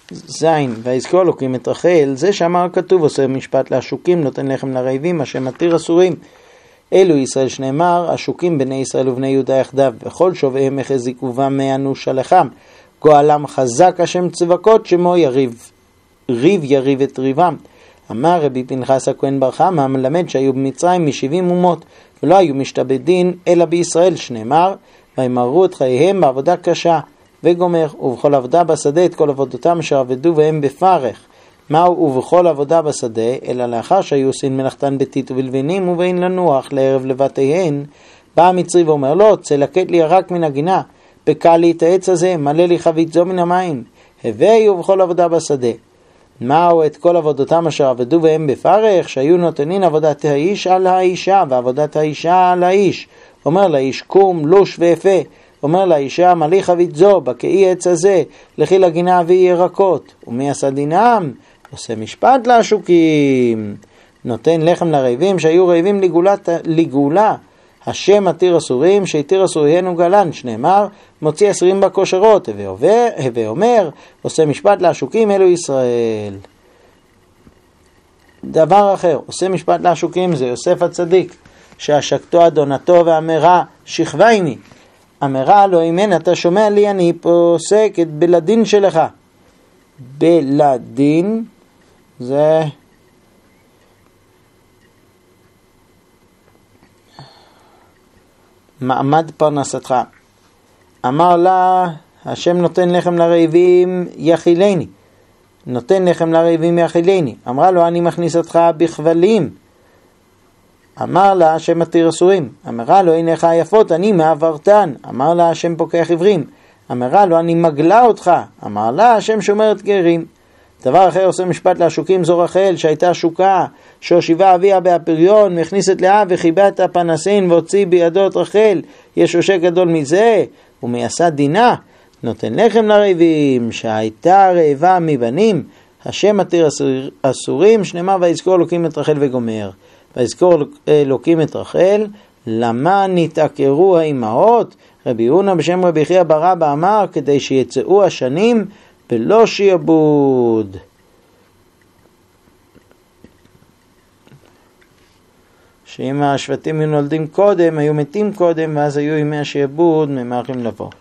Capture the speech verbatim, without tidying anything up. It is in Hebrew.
זין, ויזכור אלוקים את רחל, זה שאמר כתוב, עושה משפט לעשוקים, נותן לחם לרעבים, השם מתיר אסורים. אלו ישראל שנאמר, עשוקים בני ישראל ובני יהודה יחדיו, וכל שובעיהם החזיק ובם מאנוש עליכם. גואלם חזק השם צבקות, שמו יריב, ריב יריב את ריבם. אמר רבי פנחס הכהן בר חמא, מלמד שהיו במצרים משבעים אומות, ולא היו משתבדין אלא בישראל, שנאמר, וימרו את חייהם בעבודה קשה, וגומר, ובכל עבודה בשדה את כל עבודתם אשר עבדו והם בפרך. מהו ובכל עבודה בשדה, אלא לאחר שהיו עושים מלאכתן ביתית ובלבנים ובין לנוח לערב לבתיהן, בא המצרי ואומר לו, צא לקט לי ירק מן הגינה, בקע לי את העץ הזה, מלא לי חבית זו מן המים, הווי ובכל עבודה בשדה. מהו את כל עבודתם אשר עבדו והם בפרך, שהיו נותנין עבודת האיש על האישה, ועבודת האישה על האיש. אומר לאיש קום, לוש ואפה, אומר לאישה מלא חבית זו, בקעי עץ הזה, לכי לגינה אביא ירקות. ומי עשה דינם? עושה משפט לעשוקים. נותן לחם לרעבים שהיו רעבים לגאולת, לגאולה. השם מתיר אסורים, שהתיר אסוריהן וגלן, שנאמר, מוציא אסורים בכושרות, הווה אומר, עושה משפט לעשוקים, אלו ישראל. דבר אחר, עושה משפט לעשוקים, זה יוסף הצדיק, שהשקתו אדונתו ואמרה, שכבייני. אמרה לו, אם אתה שומע לי, אני פוסק את בלדין שלך. בלדין, זה... מעמד פרנסתך. אמר לה, השם נותן לחם לרעבים יחילני. נותן לחם לרעבים יחילני. אמרה לו, אני מכניס אותך בכבלים. אמר לה, השם מתיר אסורים. אמרה לו, הנה לך היפות, אני מעברתן. אמר לה, השם פוקח עברים. אמרה לו, אני מגלה אותך. אמר לה, השם שומרת גרים. דבר אחר עושה משפט לעשוקים, זו רחל שהייתה שוקה, שהושיבה אביה בהפריון, והכניסת לאה וחיבה את הפנסין והוציא בידו את רחל. יש עושק גדול מזה, ומייסד דינה. נותן לחם לרעבים שהייתה רעבה מבנים, השם מתיר אסורים, שנאמר ויזכור אלוקים את רחל וגומר. ויזכור אלוקים את רחל, למה נתעקרו האימהות? רבי יונה בשם רבי חייא בר אבא אמר, כדי שיצאו השנים בלא שיעבוד. שאם השבטים היו נולדים קודם, היו מתים קודם, ואז היו ימי השיעבוד ממהרים לבוא.